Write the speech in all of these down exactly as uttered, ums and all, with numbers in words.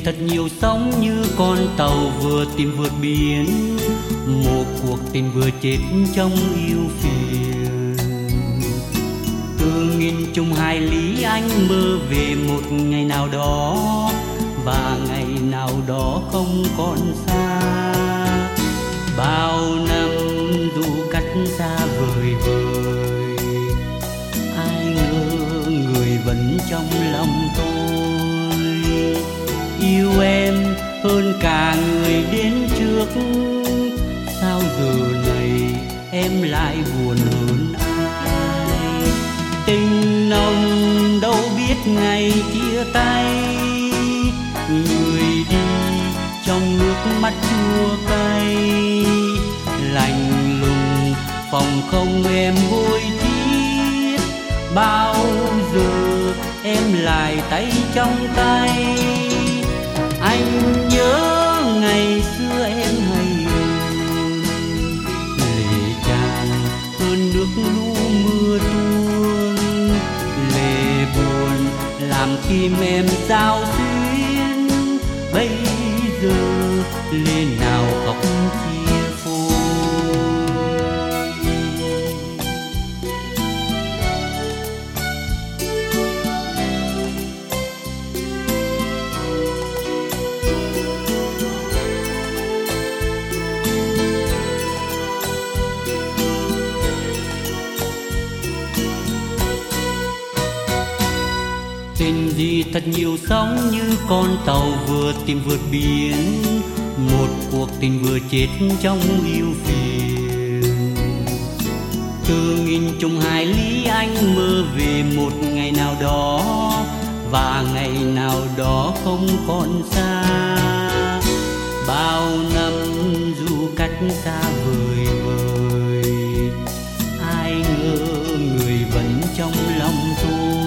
thật nhiều sóng như con tàu vừa tìm vượt biển, một cuộc tình vừa chết trong yêu phiền. Từ nghìn trùng hải lý anh mơ về một ngày nào đó, và ngày nào đó không còn xa. Bao năm dù cách xa vời vời, ai ngờ người vẫn trong lòng tôi. Yêu em hơn cả người đến trước, sao giờ này em lại buồn hơn ai. Tình nồng đâu biết ngày chia tay, người đi trong nước mắt chua cay. Lạnh lùng phòng không em vui thiết, bao giờ em lại tay trong tay. Anh nhớ ngày xưa em hay hơn, lệ tràn hơn nước lũ mưa tuôn. Lệ buồn làm tim em sao xuyên, bây giờ lệ nào khóc chia phôi. Tình gì thật nhiều sóng như con tàu vừa tìm vượt biển, một cuộc tình vừa chết trong yêu phiền. Từ nghìn trùng hải lý anh mơ về một ngày nào đó, và ngày nào đó không còn xa. Bao năm dù cách xa vời vời, ai ngờ người vẫn trong lòng tôi.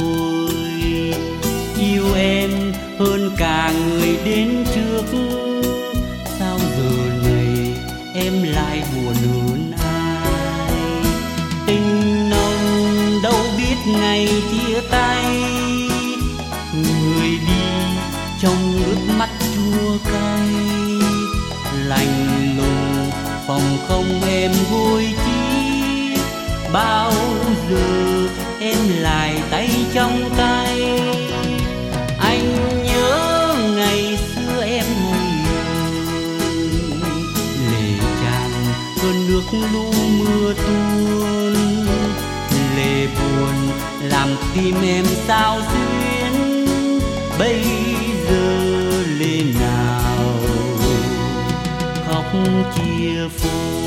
Yêu em hơn cả người đến trước, sao giờ này em lại buồn hơn ai. Tình nồng đâu biết ngày chia tay, người đi trong nước mắt chua cay. Lạnh lùng phòng không em vui chi, bao giờ em lại tay trong tay. Anh nhớ ngày xưa em hay hơn, lệ tràn cơn nước lũ mưa tuôn. Lệ buồn làm tim em sao xuyên, bây giờ lệ nào khóc chia phôi.